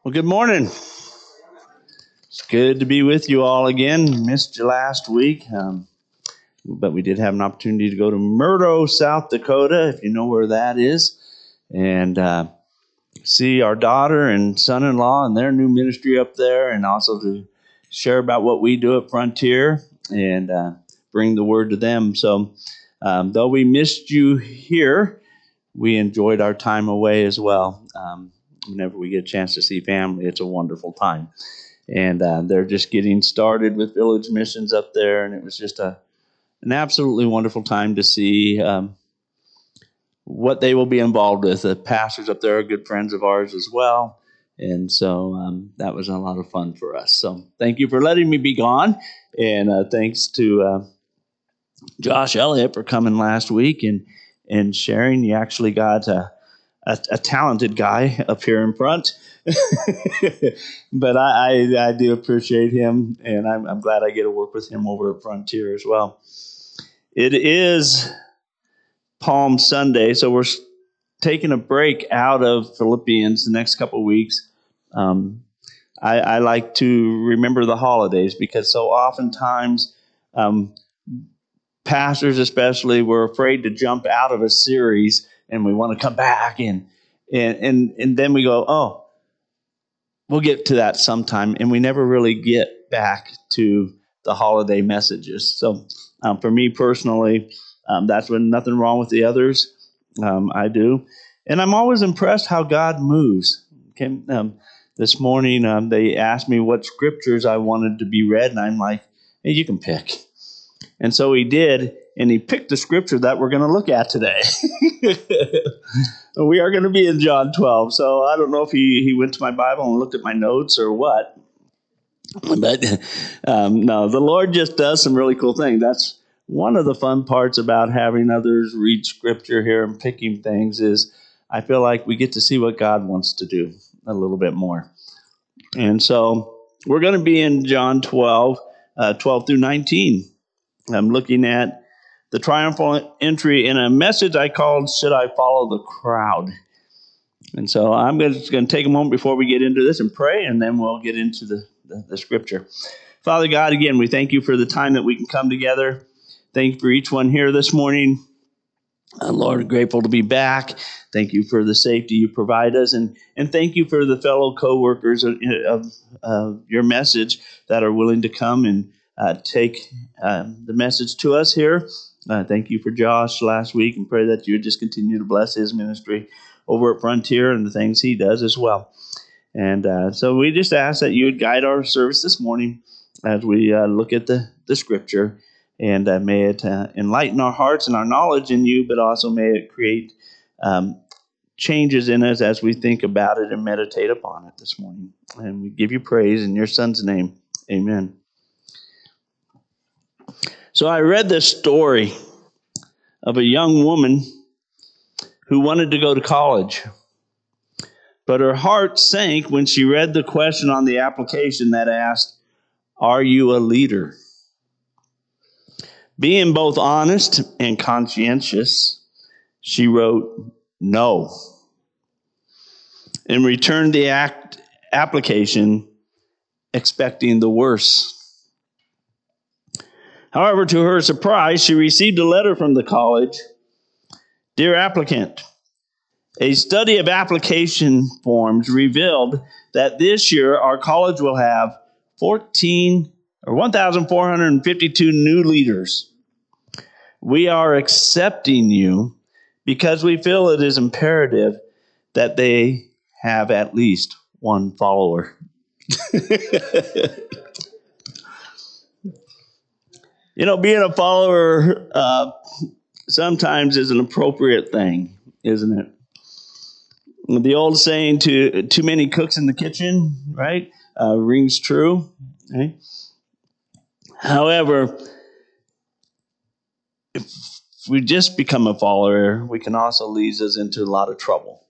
Well, good morning. It's good to be with you all again. Missed you last week, but we did have an opportunity to go to Murdo, South Dakota, if you know where that is, and see our daughter and son-in-law and their new ministry up there, and also to share about what we do at Frontier and bring the word to them. So, though we missed you here, we enjoyed our time away as well. Whenever we get a chance to see family, it's a wonderful time. And they're just getting started with village missions up there, and it was just an absolutely wonderful time to see what they will be involved with. The pastors up there are good friends of ours as well, and so that was a lot of fun for us. So thank you for letting me be gone, and thanks to Josh Elliott for coming last week and sharing. You actually got a talented guy up here in front. But I do appreciate him, and I'm glad I get to work with him over at Frontier as well. It is Palm Sunday, so we're taking a break out of Philippians the next couple of weeks. I like to remember the holidays because so oftentimes pastors especially were afraid to jump out of a series, and we want to come back and then we go, oh, we'll get to that sometime, and we never really get back to the holiday messages. So for me personally, that's when nothing wrong with the others. I do. And I'm always impressed how God moves. Okay, this morning, they asked me what scriptures I wanted to be read, and I'm like, hey, you can pick. And so he did, and he picked the scripture that we're going to look at today. We are going to be in John 12. So I don't know if he went to my Bible and looked at my notes or what. But no, the Lord just does some really cool things. That's one of the fun parts about having others read scripture here and picking things is I feel like we get to see what God wants to do a little bit more. And so we're going to be in John 12, 12 through 19. I'm looking at the triumphal entry in a message I called, Should I Follow the Crowd? And so I'm just going to take a moment before we get into this and pray, and then we'll get into the scripture. Father God, again, we thank you for the time that we can come together. Thank you for each one here this morning. Lord, grateful to be back. Thank you for the safety you provide us, and thank you for the fellow co-workers of your message that are willing to come and take the message to us here. Thank you for Josh last week, and pray that you would just continue to bless his ministry over at Frontier and the things he does as well. And so we just ask that you would guide our service this morning as we look at the scripture, and may it enlighten our hearts and our knowledge in you, but also may it create changes in us as we think about it and meditate upon it this morning. And we give you praise in your Son's name. Amen. So I read this story of a young woman who wanted to go to college, but her heart sank when she read the question on the application that asked, "Are you a leader?" Being both honest and conscientious, she wrote, "No," and returned the application expecting the worst. However, to her surprise, she received a letter from the college. "Dear applicant, a study of application forms revealed that this year our college will have 1,452 new leaders. We are accepting you because we feel it is imperative that they have at least one follower." You know, being a follower sometimes is an appropriate thing, isn't it? The old saying, too many cooks in the kitchen, right, rings true. Right? However, if we just become a follower, we can also lead us into a lot of trouble.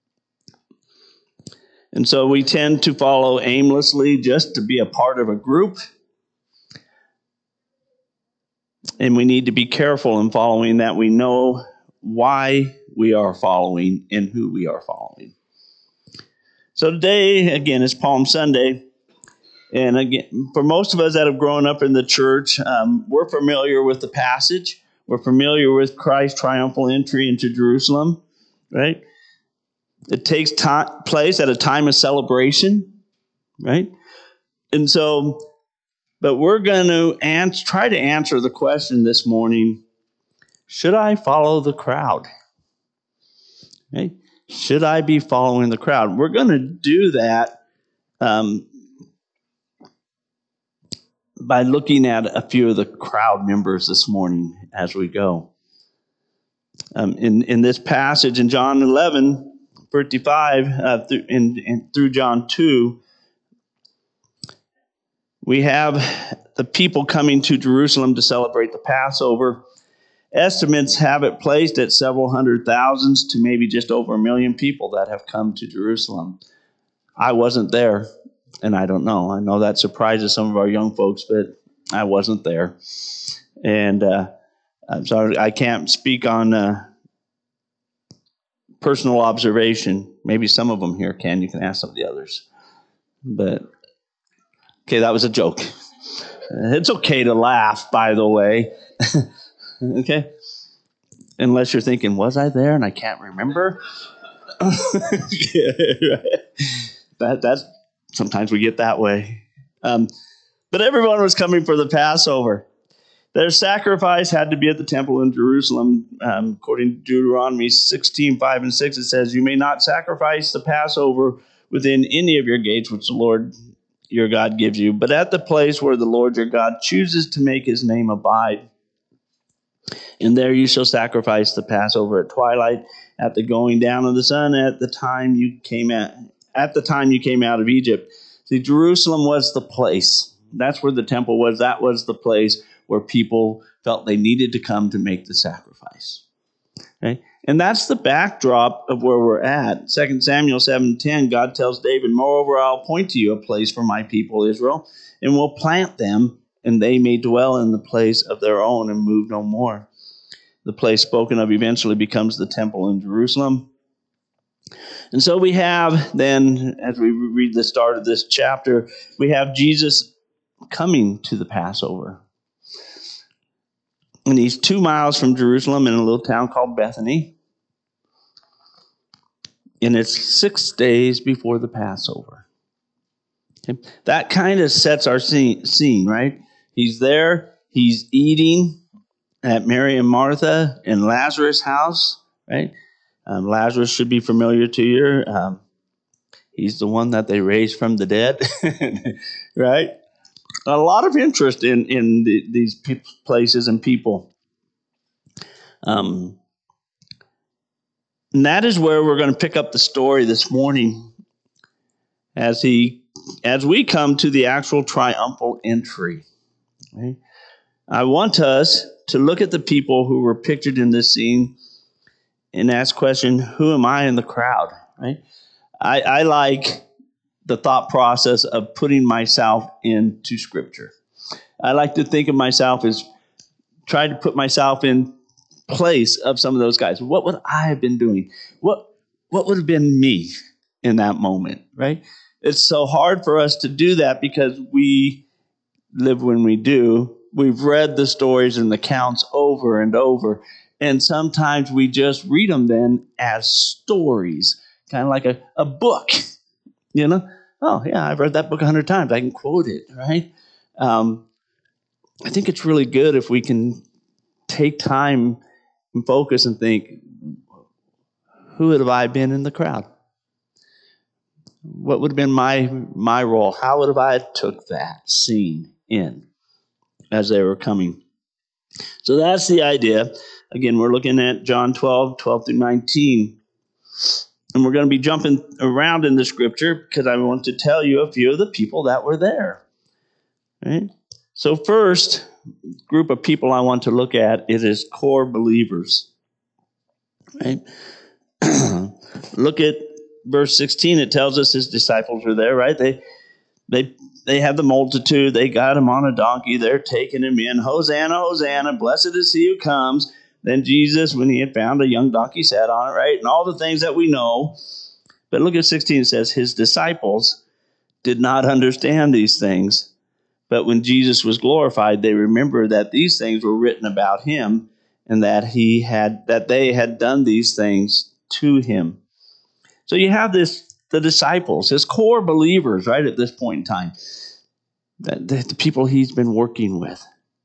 And so we tend to follow aimlessly just to be a part of a group. And we need to be careful in following that we know why we are following and who we are following. So today, again, is Palm Sunday. And again, for most of us that have grown up in the church, we're familiar with the passage. We're familiar with Christ's triumphal entry into Jerusalem, right? It takes place at a time of celebration, right? And so, but we're going to try to answer the question this morning, should I follow the crowd? Okay? Should I be following the crowd? We're going to do that by looking at a few of the crowd members this morning as we go. In this passage in John 11:55 through John 2, we have the people coming to Jerusalem to celebrate the Passover. Estimates have it placed at several hundred thousands to maybe just over 1 million people that have come to Jerusalem. I wasn't there, and I don't know. I know that surprises some of our young folks, but I wasn't there. And so I can't speak on personal observation. Maybe some of them here can. You can ask some of the others. But, okay, that was a joke. It's okay to laugh, by the way. Okay? Unless you're thinking, was I there and I can't remember? Yeah, right. That's sometimes we get that way. But everyone was coming for the Passover. Their sacrifice had to be at the temple in Jerusalem. According to Deuteronomy 16:5 and 6, it says, "You may not sacrifice the Passover within any of your gates, which the Lord your God gives you, but at the place where the Lord your God chooses to make his name abide. And there you shall sacrifice the Passover at twilight, at the going down of the sun, at the time you came out of Egypt." See, Jerusalem was the place. That's where the temple was. That was the place where people felt they needed to come to make the sacrifice. Okay? And that's the backdrop of where we're at. 2 Samuel 7:10, God tells David, "Moreover, I'll appoint to you a place for my people Israel, and will plant them, and they may dwell in the place of their own and move no more." The place spoken of eventually becomes the temple in Jerusalem. And so we have then, as we read the start of this chapter, we have Jesus coming to the Passover. And he's 2 miles from Jerusalem in a little town called Bethany. And it's 6 days before the Passover. Okay? That kind of sets our scene, right? He's there, he's eating at Mary and Martha and Lazarus' house, right? Lazarus should be familiar to you. He's the one that they raised from the dead, right? A lot of interest in these places and people. And that is where we're going to pick up the story this morning as we come to the actual triumphal entry. Okay? I want us to look at the people who were pictured in this scene and ask the question, who am I in the crowd? Right? I like the thought process of putting myself into Scripture. I like to think of myself as trying to put myself in place of some of those guys. What would I have been doing? What would have been me in that moment, right? It's so hard for us to do that because we live when we do. We've read the stories and the accounts over and over, and sometimes we just read them then as stories, kind of like a book, you know? Oh, yeah, I've read that book 100 times. I can quote it, right? I think it's really good if we can take time and focus and think, who would have I been in the crowd? What would have been my role? How would have I took that scene in as they were coming? So that's the idea. Again, we're looking at John 12 through 19. And we're going to be jumping around in the scripture because I want to tell you a few of the people that were there. Right? So first group of people I want to look at is core believers. Right? Look at verse 16. It tells us his disciples were there, right? They have the multitude. They got him on a donkey. They're taking him in. Hosanna, Hosanna, blessed is he who comes. Then Jesus, when he had found a young donkey, sat on it, right? And all the things that we know. But look at 16, it says, his disciples did not understand these things. But when Jesus was glorified, they remembered that these things were written about him and that they had done these things to him. So you have the disciples, his core believers, right at this point in time, the people he's been working with.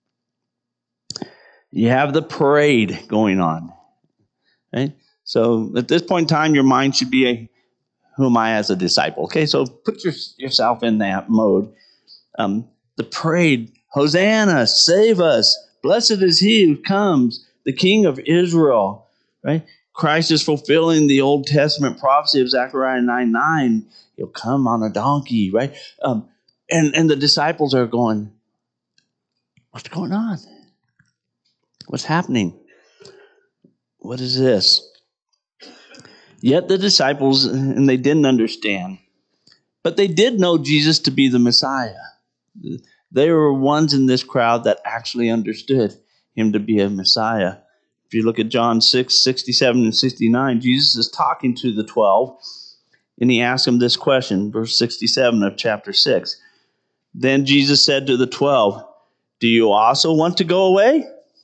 You have the parade going on, right? So at this point in time, your mind should be, who am I as a disciple? Okay, so put yourself in that mode. The parade, Hosanna, save us. Blessed is he who comes, the King of Israel, right? Christ is fulfilling the Old Testament prophecy of Zechariah 9:9. He'll come on a donkey, right? And the disciples are going, what's going on? What's happening? What is this? Yet the disciples, and they didn't understand, but they did know Jesus to be the Messiah. They were ones in this crowd that actually understood him to be a Messiah. If you look at John 6, 67 and 69, Jesus is talking to the 12, and he asks them this question, verse 67 of chapter 6. Then Jesus said to the 12, do you also want to go away?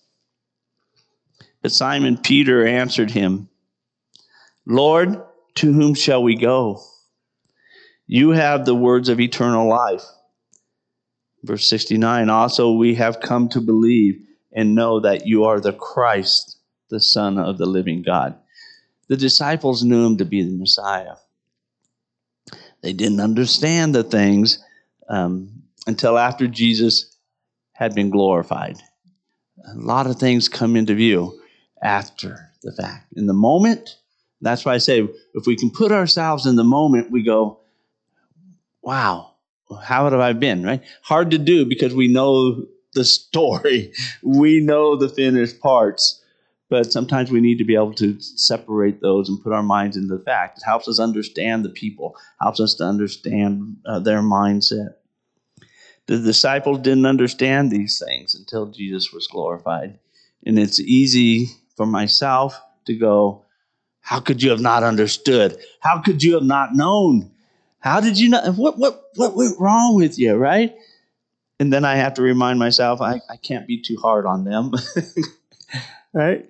But Simon Peter answered him, Lord, to whom shall we go? You have the words of eternal life. Verse 69, also we have come to believe and know that you are the Christ, the Son of the living God. The disciples knew him to be the Messiah. They didn't understand the things until after Jesus had been glorified. A lot of things come into view after the fact. In the moment, that's why I say, if we can put ourselves in the moment, we go, wow, how have I been, right? Hard to do because we know the story. We know the finished parts. But sometimes we need to be able to separate those and put our minds into the fact. It helps us understand the people, helps us to understand their mindset. The disciples didn't understand these things until Jesus was glorified. And it's easy for myself to go, how could you have not understood? How could you have not known? How did you not? What went wrong with you, right? And then I have to remind myself, I can't be too hard on them, right?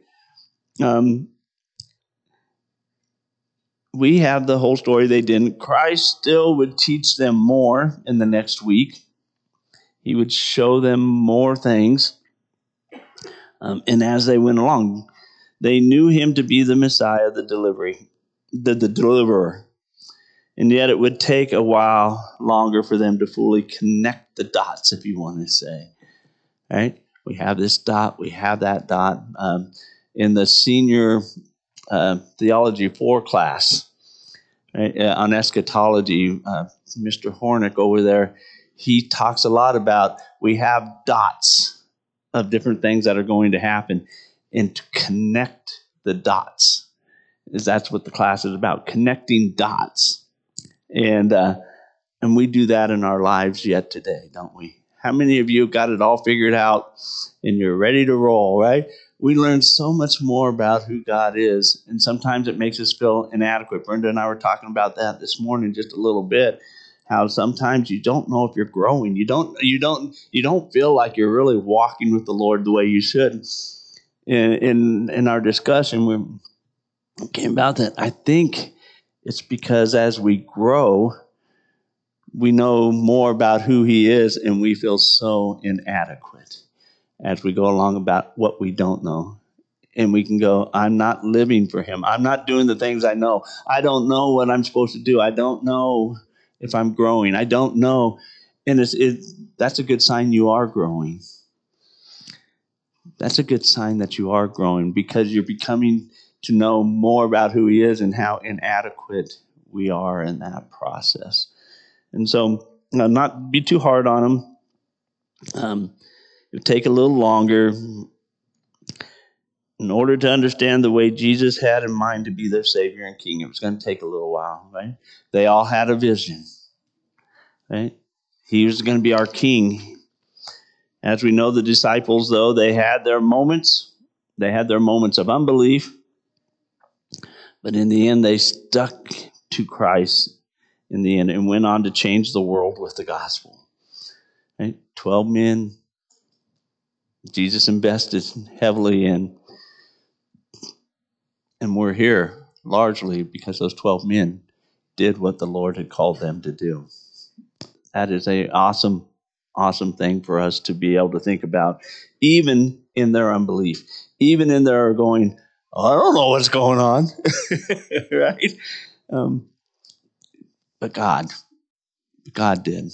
We have the whole story. They didn't. Christ still would teach them more in the next week. He would show them more things. And as they went along, they knew him to be the Messiah, the deliverer. And yet it would take a while longer for them to fully connect the dots, if you want to say. Right? We have this dot, we have that dot. In the senior Theology 4 class, right, on eschatology, Mr. Hornick over there, he talks a lot about we have dots of different things that are going to happen. And to connect the dots, that's what the class is about, connecting dots. And we do that in our lives yet today, don't we? How many of you got it all figured out and you're ready to roll, right? We learn so much more about who God is, and sometimes it makes us feel inadequate. Brenda and I were talking about that this morning just a little bit, how sometimes you don't know if you're growing. You don't feel like you're really walking with the Lord the way you should. In our discussion, we came about that. I think it's because as we grow, we know more about who he is, and we feel so inadequate as we go along about what we don't know. And we can go, I'm not living for him. I'm not doing the things I know. I don't know what I'm supposed to do. I don't know if I'm growing. I don't know. And that's a good sign you are growing. That's a good sign that you are growing, because you're becoming to know more about who he is and how inadequate we are in that process. And so, not be too hard on him. It'll take a little longer. In order to understand the way Jesus had in mind to be their Savior and King, it was going to take a little while, right? They all had a vision, right? He was going to be our King. As we know, the disciples, though, they had their moments. They had their moments of unbelief. But in the end, they stuck to Christ in the end and went on to change the world with the gospel. Right? 12 men Jesus invested heavily in. And we're here largely because those 12 men did what the Lord had called them to do. That is an awesome, awesome thing for us to be able to think about, even in their unbelief, even in their going, oh, I don't know what's going on, right? But God did.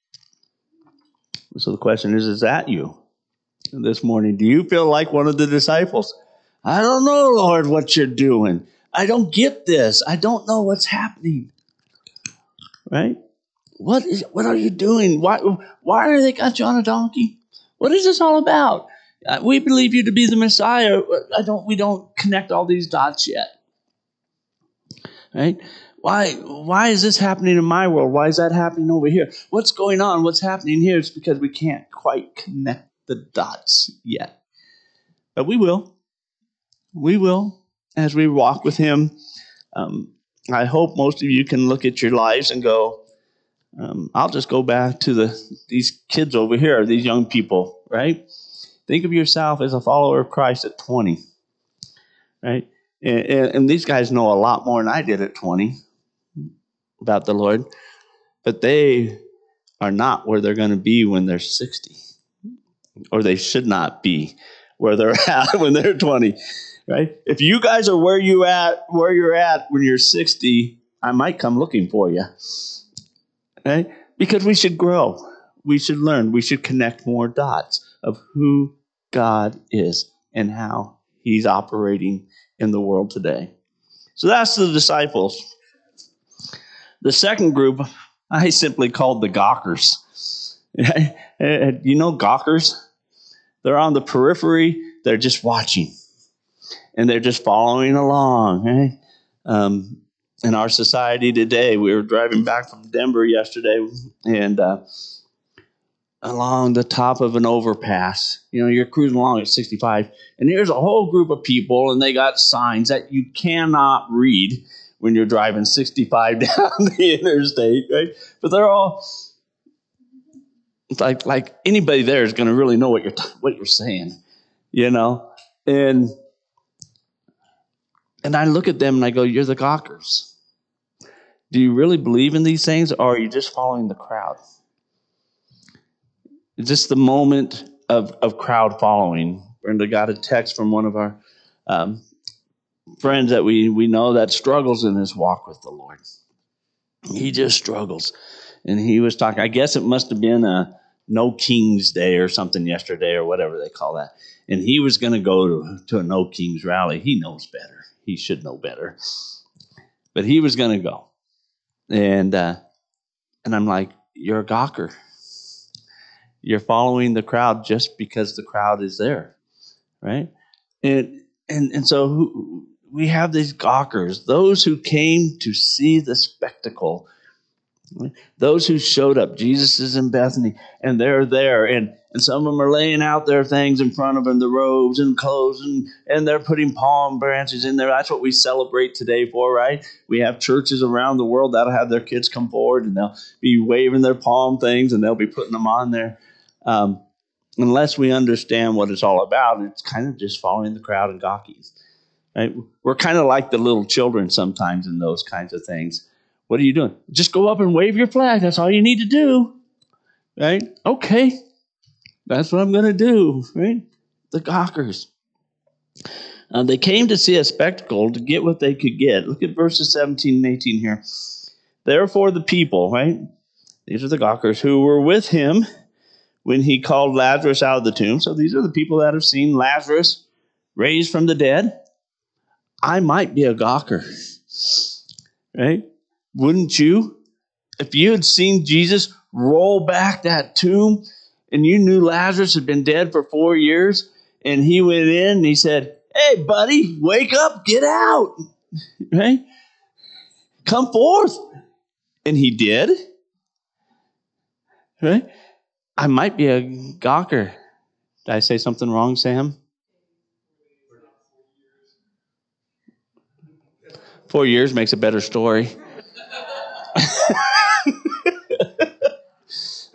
So the question is that you this morning? Do you feel like one of the disciples? I don't know, Lord, what you're doing. I don't get this. I don't know what's happening. Right? What are you doing? Why are they got you on a donkey? What is this all about? We believe you to be the Messiah. We don't connect all these dots yet. Right? Why is this happening in my world? Why is that happening over here? What's going on? What's happening here? It's because we can't quite connect the dots yet. But we will. We will as we walk with him. I hope most of you can look at your lives and go, I'll just go back to these kids over here, these young people, right? Think of yourself as a follower of Christ at 20, right? And these guys know a lot more than I did at 20 about the Lord, but they are not where they're going to be when they're 60, or they should not be where they're at when they're 20, right? If you guys are where you're at when you're 60, I might come looking for you. Right? Because we should grow. We should learn. We should connect more dots of who God is and how he's operating in the world today. So that's the disciples. The second group, I simply called the gawkers. You know gawkers? They're on the periphery. They're just watching. And they're just following along. Right? In our society today, we were driving back from Denver yesterday, and along the top of an overpass, you're cruising along at 65, and here's a whole group of people, and they got signs that you cannot read when you're driving 65 down the interstate, right? But they're all like anybody there is going to really know what you're saying, and I look at them and I go, you're the gawkers. Do you really believe in these things, or are you just following the crowd? It's just the moment of crowd following. Brenda got a text from one of our friends that we know that struggles in his walk with the Lord. He just struggles. And he was talking, I guess it must have been a No Kings Day or something yesterday or whatever they call that. And he was going to go to a No Kings rally. He knows better. He should know better. But he was going to go. And I'm like, you're a gawker. You're following the crowd just because the crowd is there, right? And so we have these gawkers, those who came to see the spectacle, right? Those who showed up. Jesus is in Bethany, and they're there, and some of them are laying out their things in front of them, the robes and clothes, and they're putting palm branches in there. That's what we celebrate today for, right? We have churches around the world that'll have their kids come forward, and they'll be waving their palm things, and they'll be putting them on there. Unless we understand what it's all about, it's kind of just following the crowd and gawking. Right? We're kind of like the little children sometimes in those kinds of things. What are you doing? Just go up and wave your flag. That's all you need to do. Right? Okay. That's what I'm going to do. Right? The gawkers. They came to see a spectacle to get what they could get. Look at verses 17 and 18 here. Therefore the people, right? These are the gawkers who were with him when he called Lazarus out of the tomb. So these are the people that have seen Lazarus raised from the dead. I might be a gawker, right? Wouldn't you? If you had seen Jesus roll back that tomb and you knew Lazarus had been dead for 4 years and he went in and he said, hey, buddy, wake up, get out, right? Come forth. And he did, right? I might be a gawker. Did I say something wrong, Sam? 4 years makes a better story.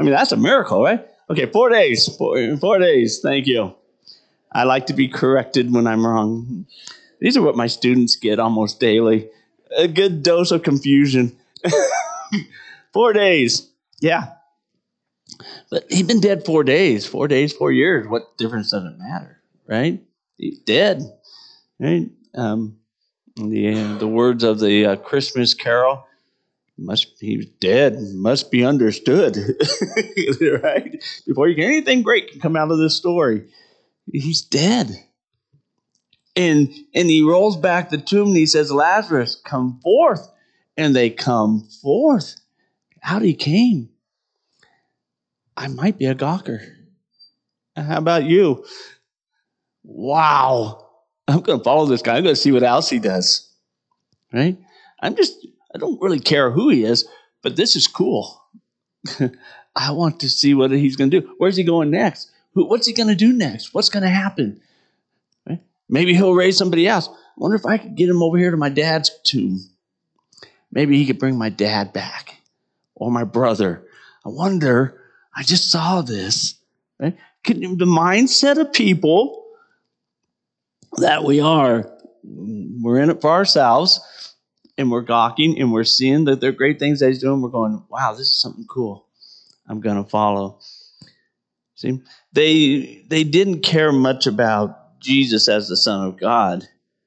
I mean, that's a miracle, right? Okay, 4 days. 4 days. Thank you. I like to be corrected when I'm wrong. These are what my students get almost daily. A good dose of confusion. 4 days. Yeah. But he'd been dead 4 days. 4 days, 4 years. What difference does it matter, right? He's dead, right? The words of the Christmas carol, he was dead, must be understood, right? Before anything great can come out of this story, he's dead. And he rolls back the tomb and he says, Lazarus, come forth. And they come forth. Out he came. I might be a gawker. How about you? Wow. I'm going to follow this guy. I'm going to see what else he does. Right? I don't really care who he is, but this is cool. I want to see what he's going to do. Where's he going next? What's he going to do next? What's going to happen? Right? Maybe he'll raise somebody else. I wonder if I could get him over here to my dad's tomb. Maybe he could bring my dad back or my brother. I wonder, I just saw this. Right? The mindset of people that we're in it for ourselves, and we're gawking, and we're seeing that they're great things that he's doing. We're going, wow, this is something cool. I'm going to follow. See, they didn't care much about Jesus as the Son of God,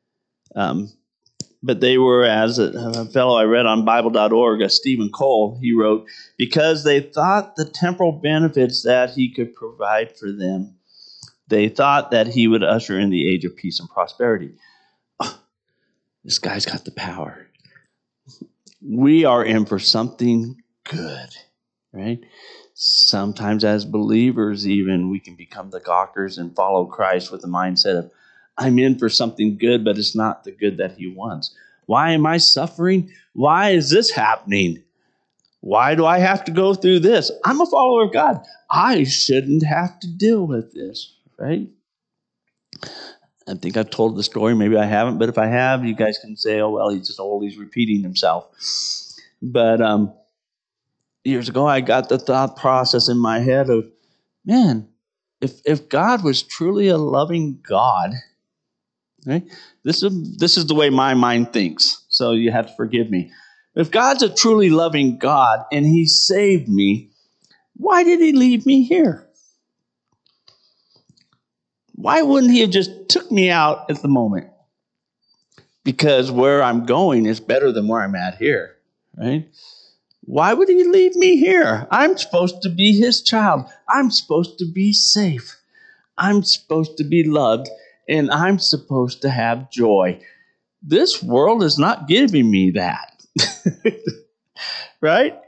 but they were, as a fellow I read on Bible.org, Stephen Cole, he wrote, because they thought the temporal benefits that he could provide for them, they thought that he would usher in the age of peace and prosperity. Oh, this guy's got the power. We are in for something good, right? Sometimes as believers even, we can become the gawkers and follow Christ with the mindset of, I'm in for something good, but it's not the good that he wants. Why am I suffering? Why is this happening? Why do I have to go through this? I'm a follower of God. I shouldn't have to deal with this, right? I think I've told the story. Maybe I haven't, but if I have, you guys can say, oh, well, he's just old. He's repeating himself. But years ago, I got the thought process in my head of, man, if God was truly a loving God, right? This is the way my mind thinks, so you have to forgive me. If God's a truly loving God and he saved me, why did he leave me here? Why wouldn't he have just took me out at the moment? Because where I'm going is better than where I'm at here, right? Why would he leave me here? I'm supposed to be his child. I'm supposed to be safe. I'm supposed to be loved, and I'm supposed to have joy. This world is not giving me that. Right?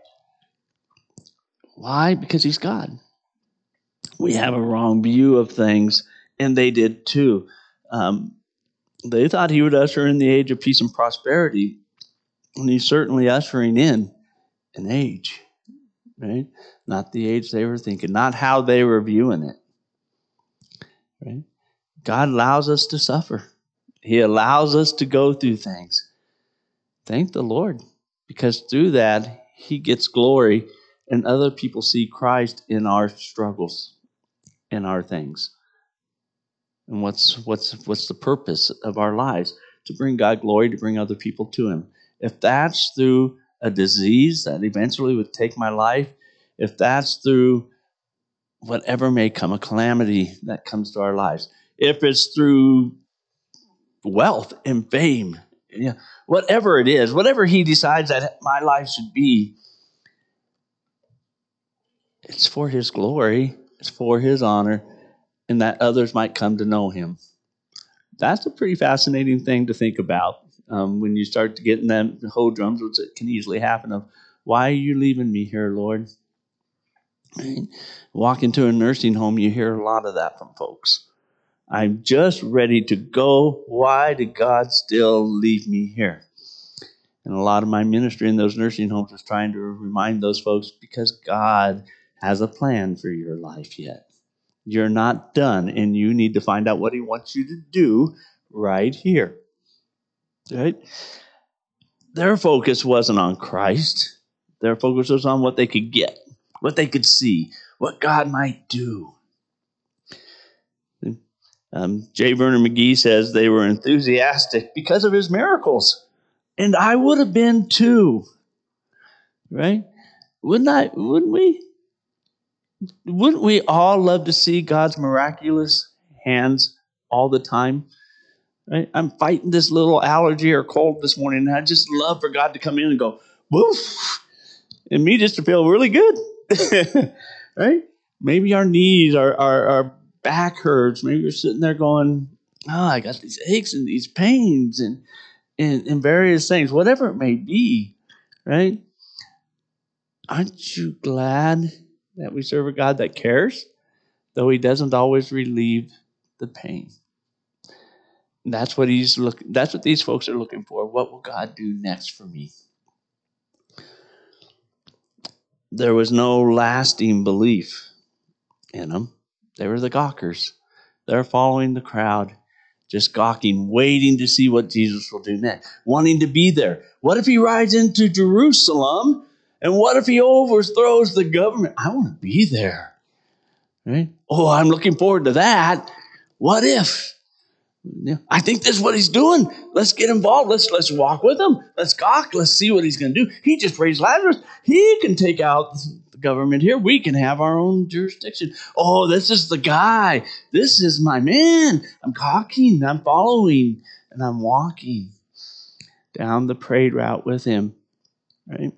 Why? Because he's God. We have a wrong view of things, and they did too. They thought he would usher in the age of peace and prosperity, and he's certainly ushering in an age, right? Not the age they were thinking, not how they were viewing it, right? God allows us to suffer. He allows us to go through things. Thank the Lord, because through that, he gets glory, and other people see Christ in our struggles, in our things. And what's the purpose of our lives? To bring God glory, to bring other people to him. If that's through a disease that eventually would take my life, if that's through whatever may come, a calamity that comes to our lives, if it's through wealth and fame, whatever it is, whatever he decides that my life should be, it's for his glory, it's for his honor, and that others might come to know him. That's a pretty fascinating thing to think about when you start to get in that whole drums, which it can easily happen of, why are you leaving me here, Lord? Right? Walk into a nursing home, you hear a lot of that from folks. I'm just ready to go. Why did God still leave me here? And a lot of my ministry in those nursing homes is trying to remind those folks, because God has a plan for your life yet. You're not done, and you need to find out what he wants you to do right here. Right? Their focus wasn't on Christ. Their focus was on what they could get. what they could see, what God might do. J. Vernon McGee says they were enthusiastic because of his miracles. And I would have been too. Right? Wouldn't we? Wouldn't we all love to see God's miraculous hands all the time? Right? I'm fighting this little allergy or cold this morning, and I just love for God to come in and go, woof, and me just to feel really good. Right? Maybe our knees, our back hurts. Maybe you're sitting there going, oh, I got these aches and these pains and various things, whatever it may be, right? Aren't you glad that we serve a God that cares, though he doesn't always relieve the pain? That's what that's what these folks are looking for. What will God do next for me? There was no lasting belief in them. They were the gawkers. They're following the crowd, just gawking, waiting to see what Jesus will do next, wanting to be there. What if he rides into Jerusalem? And what if he overthrows the government? I want to be there. Right? Oh, I'm looking forward to that. What if? I think this is what he's doing. Let's get involved. Let's walk with him. Let's gawk. Let's see what he's going to do. He just raised Lazarus. He can take out the government here. We can have our own jurisdiction. Oh, this is the guy. This is my man. I'm gawking. I'm following. And I'm walking down the parade route with him. Right?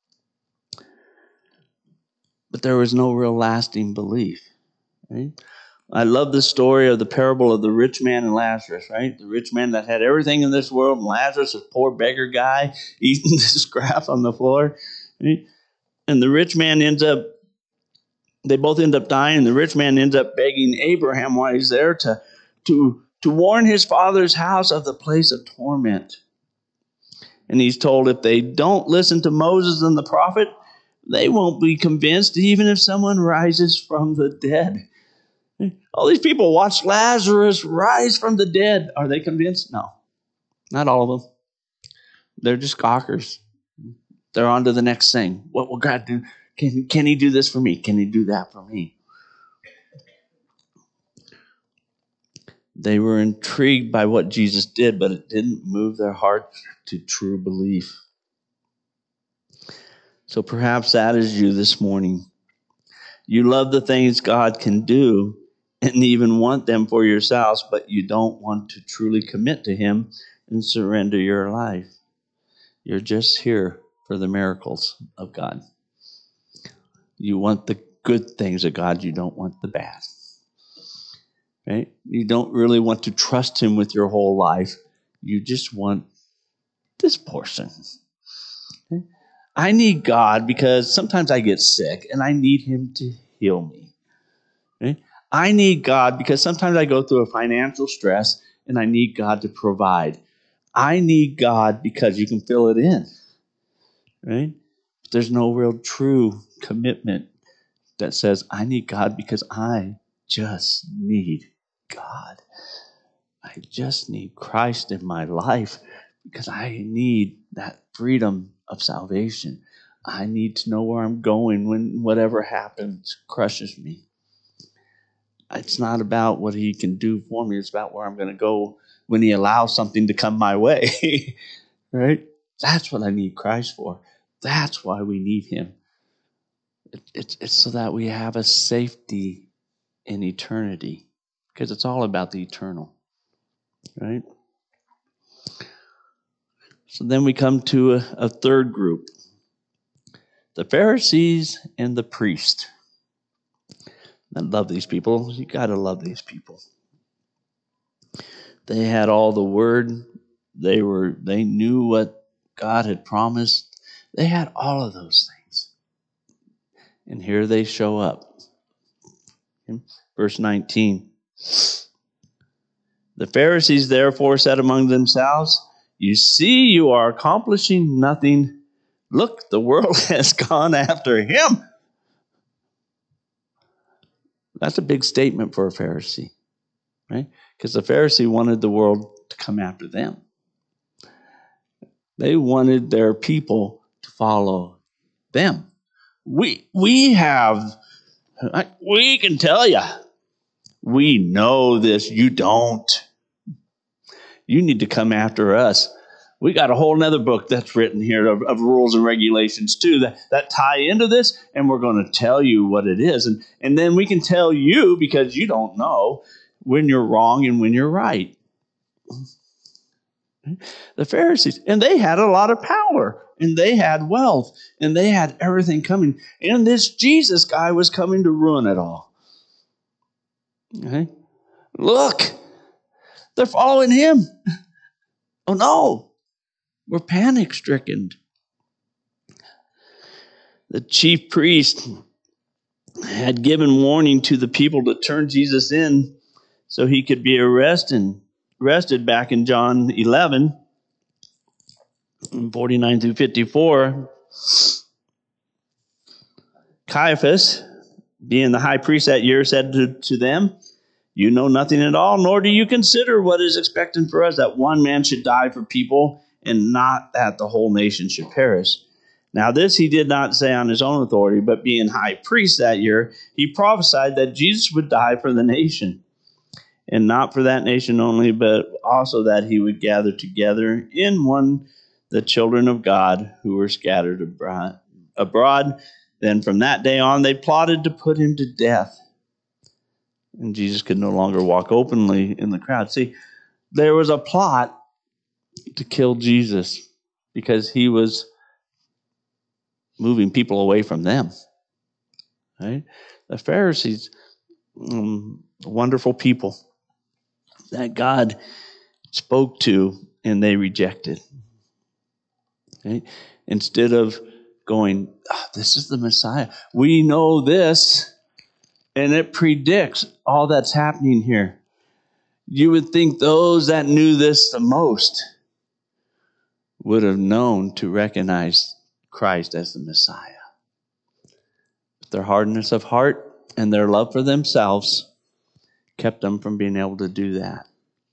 But there was no real lasting belief. Right? I love the story of the parable of the rich man and Lazarus, right? The rich man that had everything in this world, and Lazarus, a poor beggar guy, eating this scrap on the floor. Right? And the rich man they both end up dying, and the rich man ends up begging Abraham while he's there to warn his father's house of the place of torment. And he's told if they don't listen to Moses and the prophet, they won't be convinced even if someone rises from the dead. All these people watched Lazarus rise from the dead. Are they convinced? No, not all of them. They're just gawkers. They're on to the next thing. What will God do? Can he do this for me? Can he do that for me? They were intrigued by what Jesus did, but it didn't move their hearts to true belief. So perhaps that is you this morning. You love the things God can do and even want them for yourselves, but you don't want to truly commit to him and surrender your life. You're just here for the miracles of God. You want the good things of God. You don't want the bad. Right? You don't really want to trust him with your whole life. You just want this portion. Okay? I need God because sometimes I get sick and I need him to heal me. Okay? I need God because sometimes I go through a financial stress and I need God to provide. I need God because you can fill it in. Right? There's no real true commitment that says, I need God because I just need God. I just need Christ in my life because I need that freedom of salvation. I need to know where I'm going when whatever happens crushes me. It's not about what he can do for me. It's about where I'm going to go when he allows something to come my way. Right? That's what I need Christ for. That's why we need him. It's so that we have a safety in eternity, because it's all about the eternal. Right? So then we come to a third group, the Pharisees and the priest. I love these people. You got to love these people. They had all the word. They knew what God had promised. They had all of those things. And here they show up. In verse 19. The Pharisees therefore said among themselves, you see, you are accomplishing nothing. Look, the world has gone after him. That's a big statement for a Pharisee, right? Because the Pharisee wanted the world to come after them. They wanted their people to follow them. We have, we can tell you, we know this. You don't. You need to come after us. We got a whole nother book that's written here of rules and regulations too that tie into this, and we're going to tell you what it is. And then we can tell you, because you don't know, when you're wrong and when you're right. The Pharisees, and they had a lot of power, and they had wealth, and they had everything coming. And this Jesus guy was coming to ruin it all. Okay? Look, they're following him. Oh no. We're panic-stricken. The chief priest had given warning to the people to turn Jesus in so he could be arrested back in John 11, 49 through 54. Caiaphas, being the high priest that year, said to them, "You know nothing at all, nor do you consider what is expected for us, that one man should die for people, and not that the whole nation should perish." Now this he did not say on his own authority, but being high priest that year, he prophesied that Jesus would die for the nation, and not for that nation only, but also that he would gather together in one the children of God who were scattered abroad. Then from that day on, they plotted to put him to death. And Jesus could no longer walk openly in the crowd. See, there was a plot to kill Jesus because he was moving people away from them. Right? The Pharisees, wonderful people that God spoke to, and they rejected. Right? Instead of going, this is the Messiah. We know this, and it predicts all that's happening here. You would think those that knew this the most would have known to recognize Christ as the Messiah. But their hardness of heart and their love for themselves kept them from being able to do that.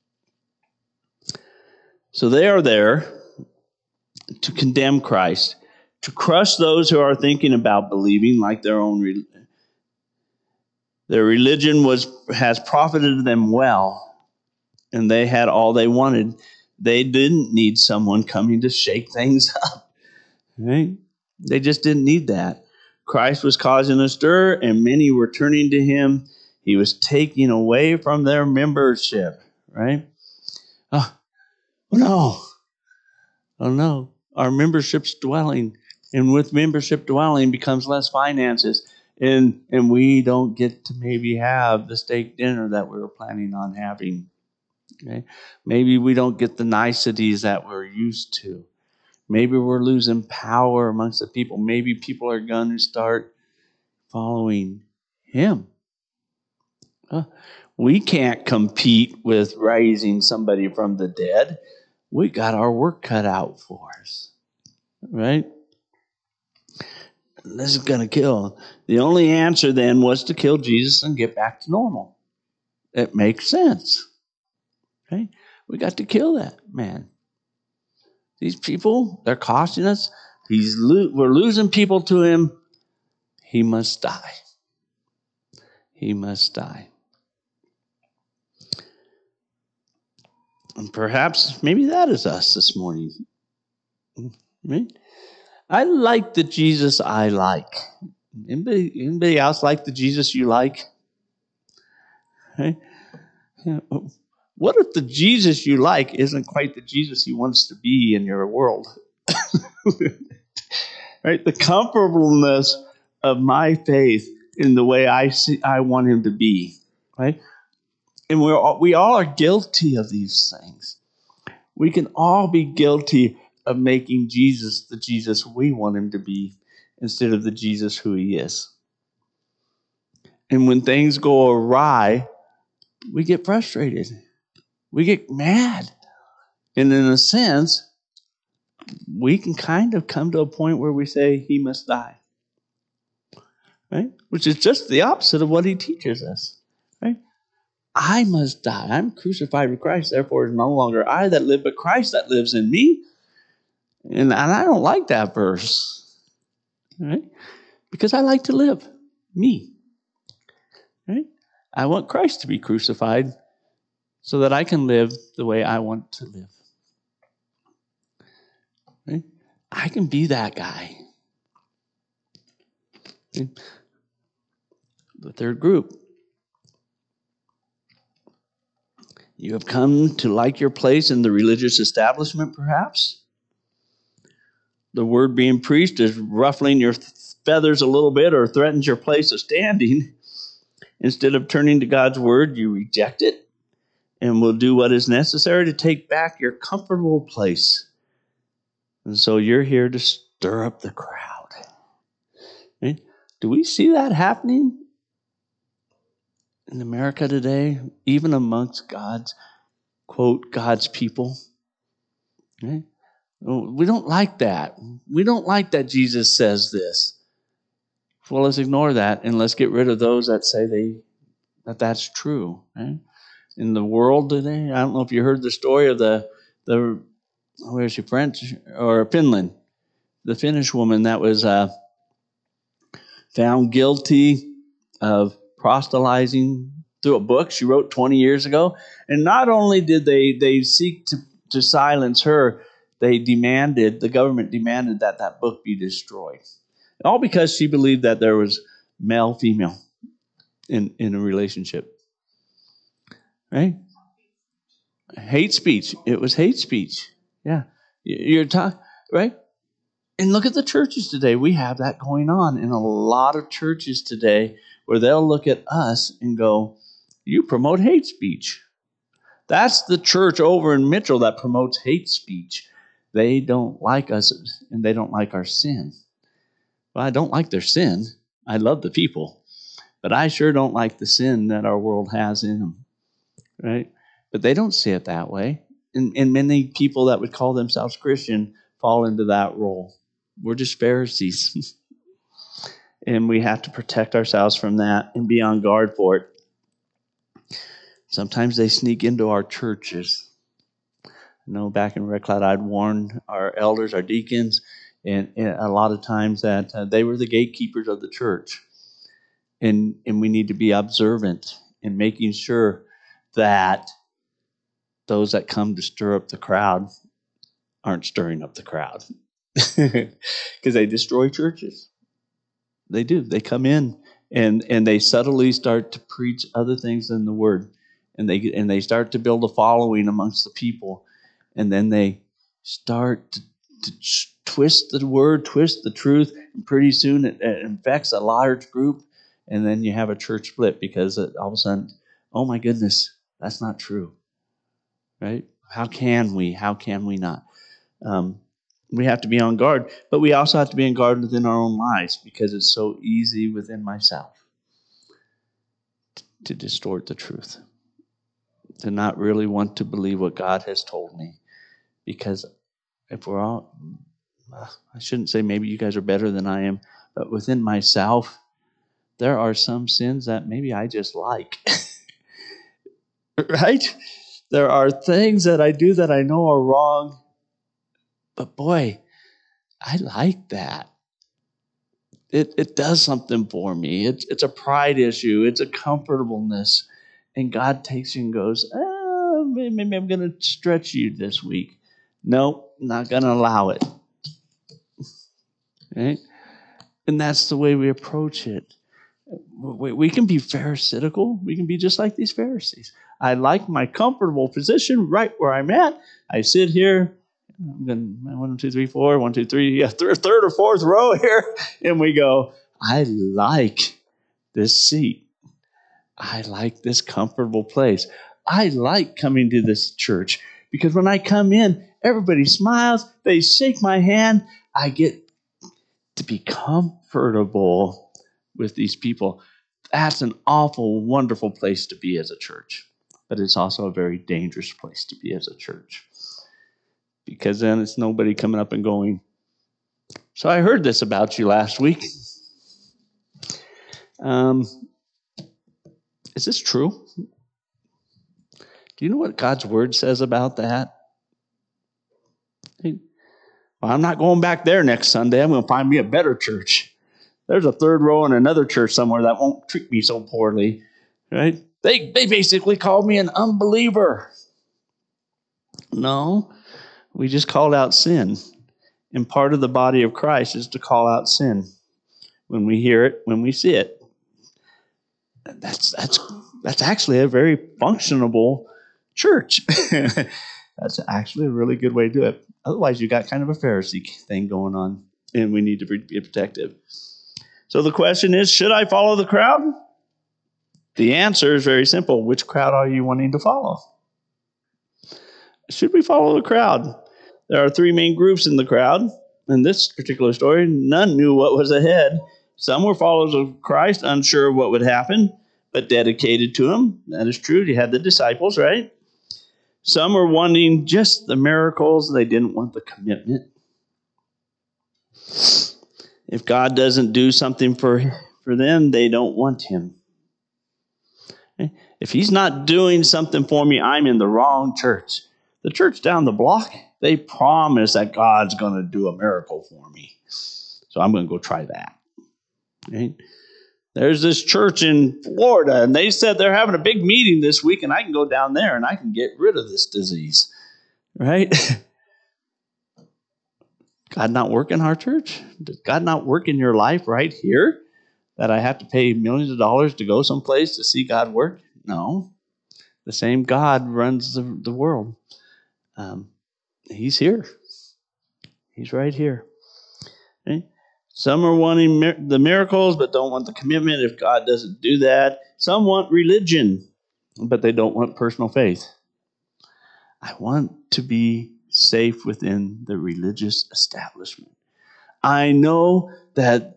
So they are there to condemn Christ, to crush those who are thinking about believing like their own religion. Their religion has profited them well, and they had all they wanted. They didn't need someone coming to shake things up. Right? They just didn't need that. Christ was causing a stir, and many were turning to him. He was taking away from their membership. Right? Oh no. Oh no. Our membership's dwelling. And with membership dwelling becomes less finances. And we don't get to maybe have the steak dinner that we were planning on having. Okay? Maybe we don't get the niceties that we're used to. Maybe we're losing power amongst the people. Maybe people are going to start following him. We can't compete with raising somebody from the dead. We got our work cut out for us. Right? This is going to kill. The only answer then was to kill Jesus and get back to normal. It makes sense. Okay? We got to kill that man. These people, they're costing us. We're losing people to him. He must die. He must die. And perhaps, maybe that is us this morning. Right? I like the Jesus I like. Anybody else like the Jesus you like? Right? What if the Jesus you like isn't quite the Jesus he wants to be in your world? Right? The comfortableness of my faith in the way I want him to be. Right? And we all are guilty of these things. We can all be guilty of making Jesus the Jesus we want him to be instead of the Jesus who he is. And when things go awry, we get frustrated. We get mad. And in a sense, we can kind of come to a point where we say he must die. Right? Which is just the opposite of what he teaches us. Right? I must die. I'm crucified with Christ, therefore it's no longer I that live, but Christ that lives in me. And I don't like that verse. Right? Because I like to live. Me. Right? I want Christ to be crucified so that I can live the way I want to live. Right? I can be that guy. The third group. You have come to like your place in the religious establishment, perhaps. The word being preached is ruffling your feathers a little bit or threatens your place of standing. Instead of turning to God's word, you reject it and will do what is necessary to take back your comfortable place. And so you're here to stir up the crowd. Right? Do we see that happening in America today, even amongst God's, quote, God's people? Right? We don't like that. We don't like that Jesus says this. Well, let's ignore that and let's get rid of those that say that's true. Right? In the world today, I don't know if you heard the story of the where is she, French or Finland? The Finnish woman that was found guilty of proselytizing through a book she wrote 20 years ago. And not only did they seek to silence her, the government demanded that book be destroyed. All because she believed that there was male-female in a relationship. Right? Hate speech. It was hate speech. Yeah. You're talking, right? And look at the churches today. We have that going on in a lot of churches today where they'll look at us and go, you promote hate speech. That's the church over in Mitchell that promotes hate speech. They don't like us and they don't like our sin. Well, I don't like their sin. I love the people. But I sure don't like the sin that our world has in them. Right? But they don't see it that way. And many people that would call themselves Christian fall into that role. We're just Pharisees. And we have to protect ourselves from that and be on guard for it. Sometimes they sneak into our churches. I know back in Red Cloud, I'd warn our elders, our deacons, and a lot of times that they were the gatekeepers of the church. And we need to be observant in making sure that those that come to stir up the crowd aren't stirring up the crowd. Because they destroy churches. They do. They come in and they subtly start to preach other things than the word. And they start to build a following amongst the people. And then they start to twist the word, twist the truth. And pretty soon it infects a large group. And then you have a church split because all of a sudden, oh my goodness, that's not true. Right? How can we? How can we not? We have to be on guard, but we also have to be on guard within our own lives because it's so easy within myself to distort the truth, to not really want to believe what God has told me. Because if we're all, I shouldn't say maybe you guys are better than I am, but within myself, there are some sins that maybe I just like. Right? There are things that I do that I know are wrong, but boy, I like that. It does something for me. It's a pride issue. It's a comfortableness. And God takes you and goes, maybe I'm going to stretch you this week. Nope, not going to allow it. Right? And that's the way we approach it. We can be pharisaical. We can be just like these Pharisees. I like my comfortable position right where I'm at. I sit here. I'm going 1, 2, 3, 4, 1, 2, 3, yeah, third or fourth row here. And we go, I like this seat. I like this comfortable place. I like coming to this church because when I come in, everybody smiles. They shake my hand. I get to be comfortable with these people. That's an awful, wonderful place to be as a church. But it's also a very dangerous place to be as a church. Because then it's nobody coming up and going, so I heard this about you last week. Is this true? Do you know what God's word says about that? Well, I'm not going back there next Sunday. I'm going to find me a better church. there's a third row in another church somewhere that won't treat me so poorly, right? They basically called me an unbeliever. No, we just called out sin. And part of the body of Christ is to call out sin when we hear it, when we see it. That's actually a very functionable church. That's actually a really good way to do it. Otherwise, you got kind of a Pharisee thing going on, and we need to be protective. So the question is, should I follow the crowd? The answer is very simple. Which crowd are you wanting to follow? Should we follow the crowd? There are three main groups in the crowd. In this particular story, none knew what was ahead. Some were followers of Christ, unsure of what would happen, but dedicated to him. That is true. You had the disciples, right? Some were wanting just the miracles. They didn't want the commitment. If God doesn't do something for them, they don't want him. If he's not doing something for me, I'm in the wrong church. The church down the block, they promise that God's going to do a miracle for me. So I'm going to go try that. Right? There's this church in Florida, and they said they're having a big meeting this week, and I can go down there and I can get rid of this disease. Right? God not work in our church? Does God not work in your life right here? That I have to pay millions of dollars to go someplace to see God work? No. The same God runs the world. He's here. He's right here. Okay? Some are wanting the miracles, but don't want the commitment if God doesn't do that. Some want religion, but they don't want personal faith. I want to be safe within the religious establishment. I know that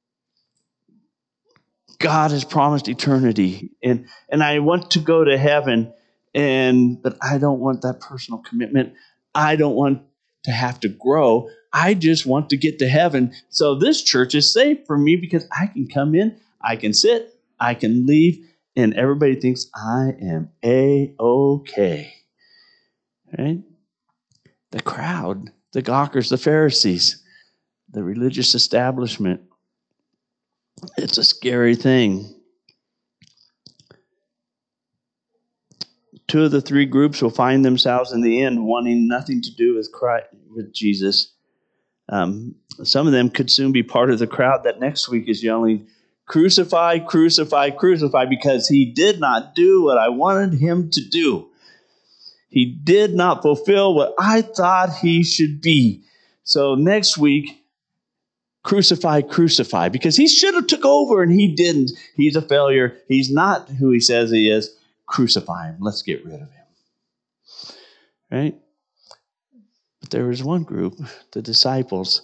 God has promised eternity, and I want to go to heaven, but I don't want that personal commitment. I don't want to have to grow. I just want to get to heaven. So this church is safe for me because I can come in, I can sit, I can leave, and everybody thinks I am A-OK. Right? The crowd, the gawkers, the Pharisees, the religious establishment. It's a scary thing. Two of the three groups will find themselves in the end wanting nothing to do with Christ, with Jesus. Some of them could soon be part of the crowd that next week is yelling, "Crucify, crucify, crucify," because he did not do what I wanted him to do. He did not fulfill what I thought he should be. So next week, crucify, crucify, because he should have took over and he didn't. He's a failure. He's not who he says he is. Crucify him. Let's get rid of him. Right? But there was one group, the disciples,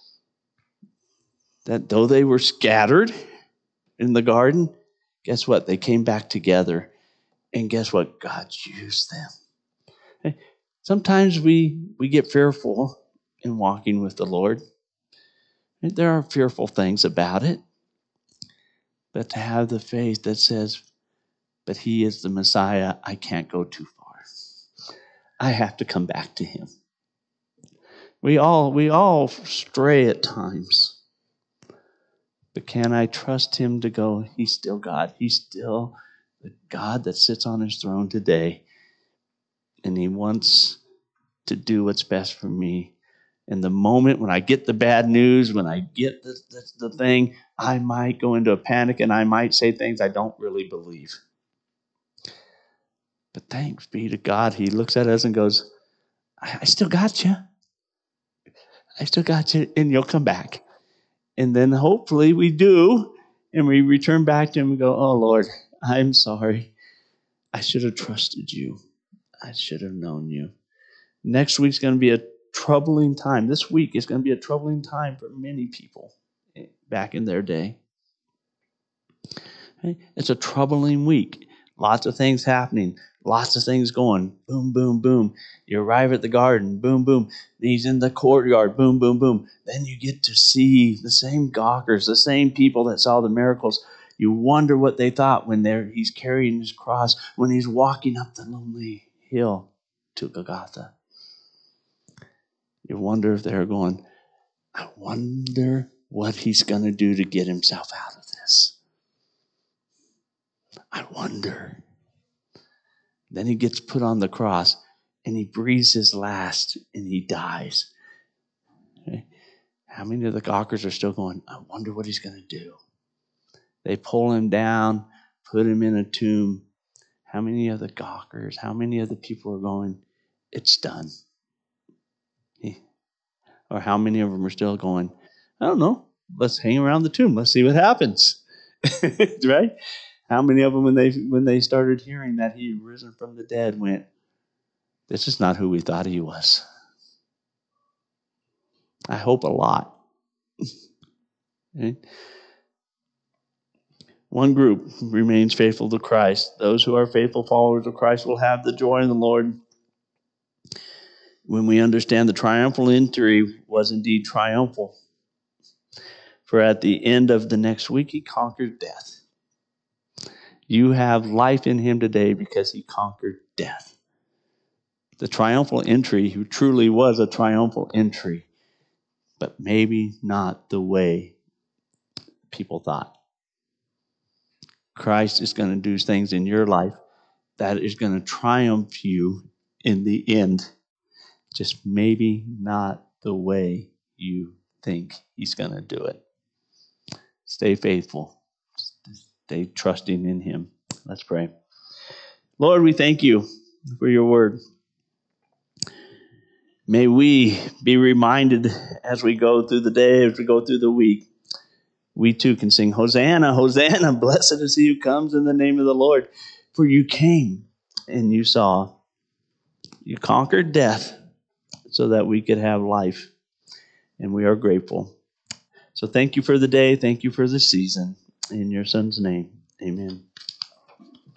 that though they were scattered in the garden, guess what? They came back together. And guess what? God used them. Okay? Sometimes we get fearful in walking with the Lord. And there are fearful things about it. But to have the faith that says, but he is the Messiah, I can't go too far. I have to come back to him. We all stray at times. But can I trust him to go? He's still God. He's still the God that sits on his throne today. And he wants to do what's best for me. In the moment when I get the bad news, when I get the thing, I might go into a panic and I might say things I don't really believe. But thanks be to God, he looks at us and goes, I still got you. I still got you, and you'll come back. And then hopefully we do, and we return back to him and go, oh, Lord, I'm sorry. I should have trusted you. I should have known you. Next week's going to be a troubling time. This week is going to be a troubling time for many people back in their day. Okay? It's a troubling week. Lots of things happening. Lots of things going. Boom, boom, boom. You arrive at the garden. Boom, boom. He's in the courtyard. Boom, boom, boom. Then you get to see the same gawkers, the same people that saw the miracles. You wonder what they thought when he's carrying his cross, when he's walking up the lonely hill to Golgotha. You wonder if they're going, I wonder what he's going to do to get himself out of this. I wonder. Then he gets put on the cross and he breathes his last and he dies. Okay? How many of the gawkers are still going, I wonder what he's going to do? They pull him down, put him in a tomb. How many of the gawkers, how many of the people are going, it's done? Or how many of them are still going, I don't know, let's hang around the tomb, let's see what happens. Right? How many of them, when they started hearing that he had risen from the dead, went, this is not who we thought he was? I hope a lot. Okay? One group remains faithful to Christ. Those who are faithful followers of Christ will have the joy in the Lord when we understand the triumphal entry was indeed triumphal. For at the end of the next week, he conquered death. You have life in him today because he conquered death. The triumphal entry, who truly was a triumphal entry, but maybe not the way people thought. Christ is going to do things in your life that is going to triumph you in the end. Just maybe not the way you think he's going to do it. Stay faithful. Stay trusting in him. Let's pray. Lord, we thank you for your word. May we be reminded as we go through the day, as we go through the week, we too can sing, Hosanna, Hosanna, blessed is he who comes in the name of the Lord. For you came and you saw, you conquered death so that we could have life. And we are grateful. So thank you for the day. Thank you for the season. In your son's name, amen.